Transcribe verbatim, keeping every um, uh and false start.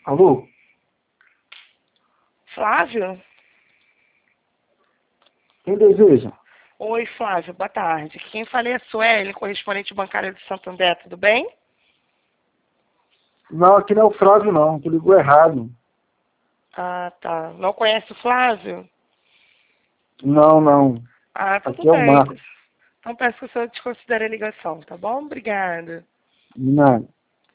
Alô? Flávio? Quem deseja? Oi, Flávio, boa tarde. Quem falei é a Sueli, correspondente bancária do Santander, tudo bem? Não, aqui não é o Flávio não, tu ligou errado. Ah, tá. Não conhece o Flávio? Não, não. Ah, tudo Aqui é o bem. Marcos. Então peço que o senhor desconsidere a ligação, tá bom? Obrigada. Não.